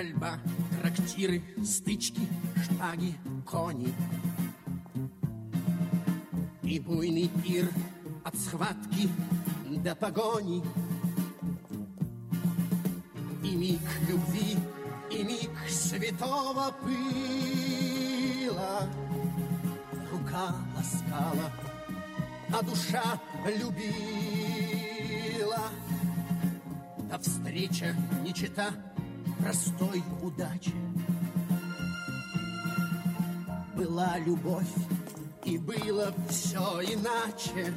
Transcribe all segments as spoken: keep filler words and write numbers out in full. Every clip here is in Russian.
пальба, трактиры, стычки, шпаги, кони. И буйный пир от схватки до погони. И миг любви, и миг святого пыла. Рука ласкала, а душа любила. Да встреча не чета простой удачи. Была любовь, и было все иначе.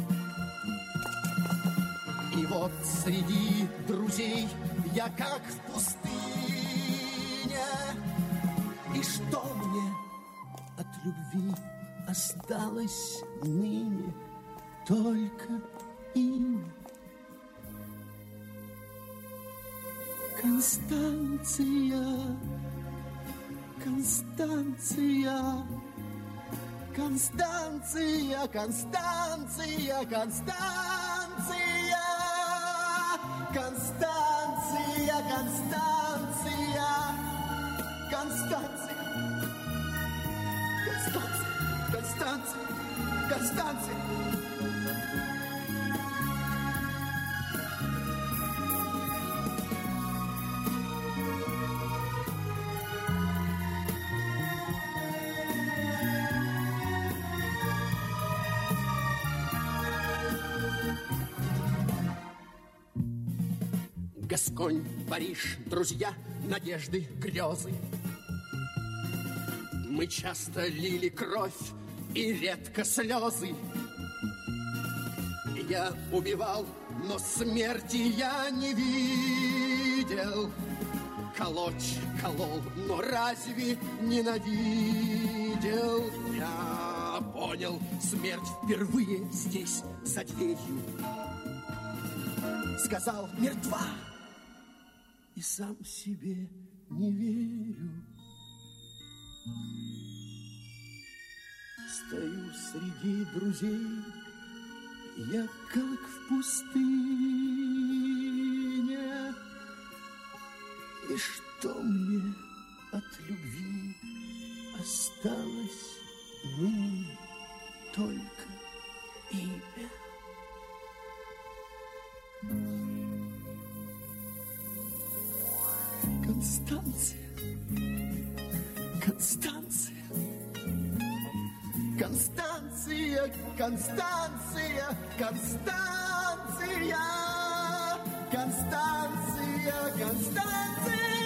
И вот среди друзей я как в пустыне. И что мне от любви осталось ныне? Только имя. Констанция, Констанция, Констанция, Констанция, Констанция, Констанция, Констанция, Констанция, Констанция, Констанция, Констанция. Гасконь, Париж, друзья, надежды, грезы. Мы часто лили кровь и редко слезы. Я убивал, но смерти я не видел. Колоть колол, но разве ненавидел? Я понял смерть впервые здесь, за дверью. Сказал: мертва. И сам себе не верю. Стою среди друзей, я как в пустыне. И что мне от любви осталось ныне? Только имя. Констанция, Констанция, Констанция, Констанция, Констанция, Констанция, Констанция.